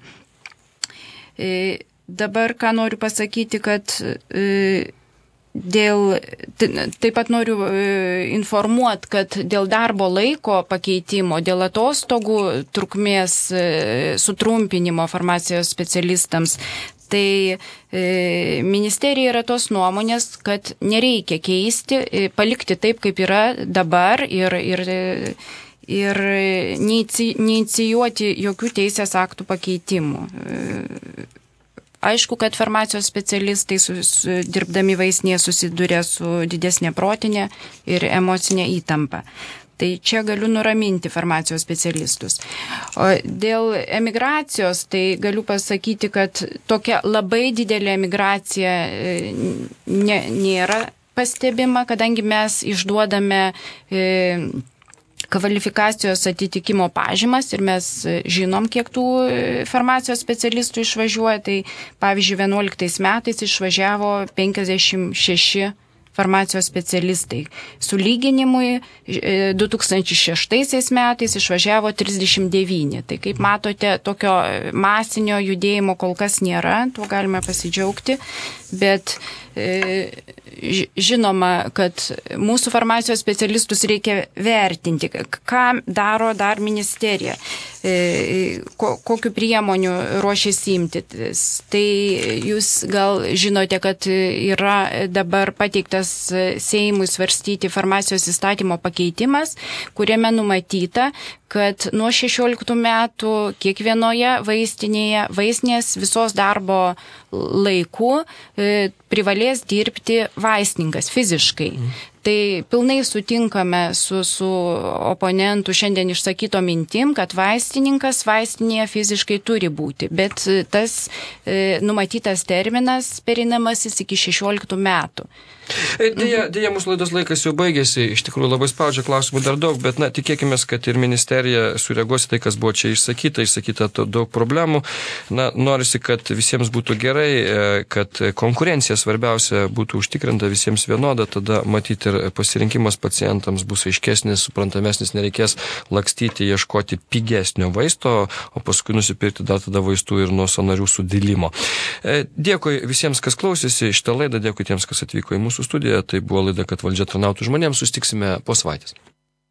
E, dabar ką noriu pasakyti, kad e, dėl, taip pat noriu e, informuoti, kad dėl darbo laiko pakeitimo, dėl atostogų trukmės e, sutrumpinimo farmacijos specialistams, tai e, ministerija yra tos nuomonės, kad nereikia keisti, e, palikti taip, kaip yra dabar ir, ir ir neinicijuoti jokių teisės aktų pakeitimų. Aišku, kad farmacijos specialistai su, su, dirbdami vaistinėje susiduria su didesnė protinė ir emocinė įtampa. Tai čia galiu nuraminti farmacijos specialistus. O dėl emigracijos, tai galiu pasakyti, kad tokia labai didelė emigracija ne, nėra pastebima, kadangi mes išduodame e, kvalifikacijos atitikimo pažymas ir mes žinom, kiek tų farmacijos specialistų išvažiuoja. Tai pavyzdžiui, vienuoliktais metais išvažiavo penkiasdešimt šeši farmacijos specialistai. Sulyginimui du tūkstančiai šeštaisiais metais išvažiavo trisdešimt devyni. Tai kaip matote, tokio masinio judėjimo kol kas nėra, tuo galime pasidžiaugti, bet e, žinoma, kad mūsų farmacijos specialistus reikia vertinti, ką daro dar ministerija, e, ko, kokiu priemonių ruošiasi imtis. Tai jūs gal žinote, kad yra dabar pateiktas Seimui svarstyti farmacijos įstatymo pakeitimas, kuriame numatyta, kad nuo šešioliktų metų kiekvienoje vaistinėje, vaistinės visos darbo laikų e, privalės dirbti vaistininkas fiziškai. Mm. Tai pilnai sutinkame su, su oponentų šiandien išsakyto mintim, kad vaistininkas vaistinėje fiziškai turi būti, bet tas e, numatytas terminas pereinamasis iki šešioliktų metų. Dėja, dėja, mūsų laidos laikas jau baigėsi, iš tikrųjų labai spaudžia klausimų dar daug, bet na, tikėkime, kad ir ministerija sureaguos tai, kas buvo čia išsakyta, išsakyta daug problemų. Na, norisi, kad visiems būtų gerai, kad konkurencija svarbiausia būtų užtikrinta visiems vienoda, tada matyti ir pasirinkimas pacientams bus aiškesnis, suprantamesnis, nereikės lakstyti, ieškoti pigesnio vaisto, o paskui nusipirkti dar tada vaistų ir nuo sąnarių sudilimo. Dėkui visiems, kas klausėsi šitą laidą, dėkui tiems, kas atvyko į mūsų studiją. Tai buvo laida, kad valdžia tarnautų žmonėms. Susitiksime po savaitės.